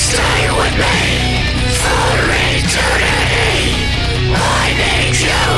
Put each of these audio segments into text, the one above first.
stay with me for eternity. I need you.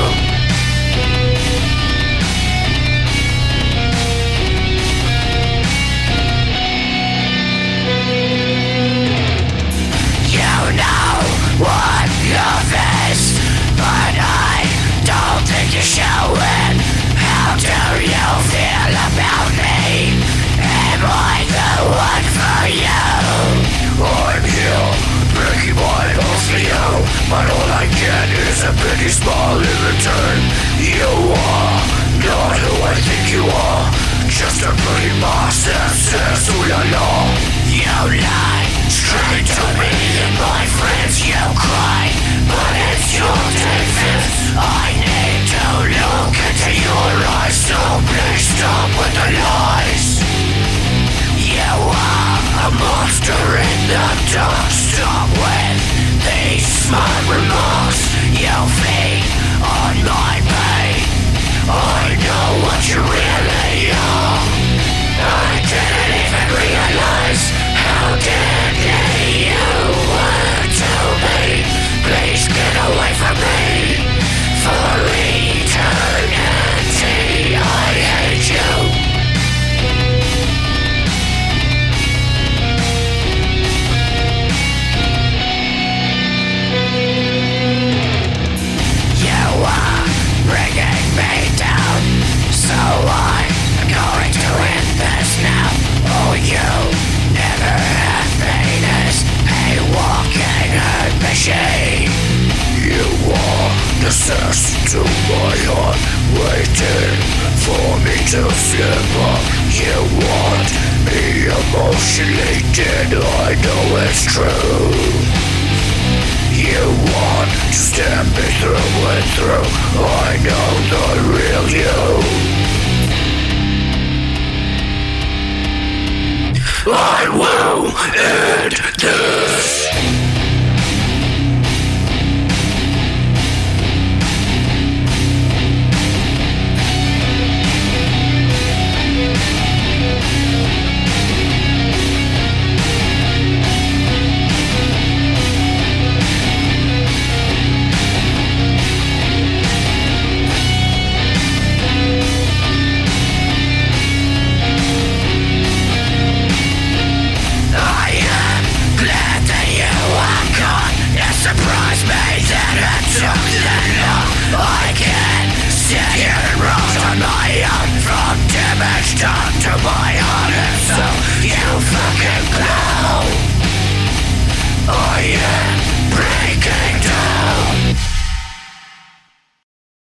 You know what love is, but I don't think you're showing. How do you feel about me? Am I the one for you? I'm here, breaking my heart for you, but all I get is a pretty smile in return. You are not who I think you are, just a pretty mask that says ooh la la. You lie straight to me and my friends, you cry, but it's your defense. I need to look into your eyes, so please stop with the lies. You are a monster in the dark. Stop with these smart remarks. You feed on my pain. I know what you really are. I didn't even realize how deadly you were to me. Please get away from me for eternity. I hate you. Bringing me down, so I'm going to end this now. Oh, you never have been as a walking hurt machine. You are the cess to my heart, waiting for me to slip up. You want me emotionally dead, I know it's true. You want to stab me through and through. I know the real you. I will end this. Surprise me that it took that long. I can't sit here and rot on my own, from damage done to my heart and soul. You fucking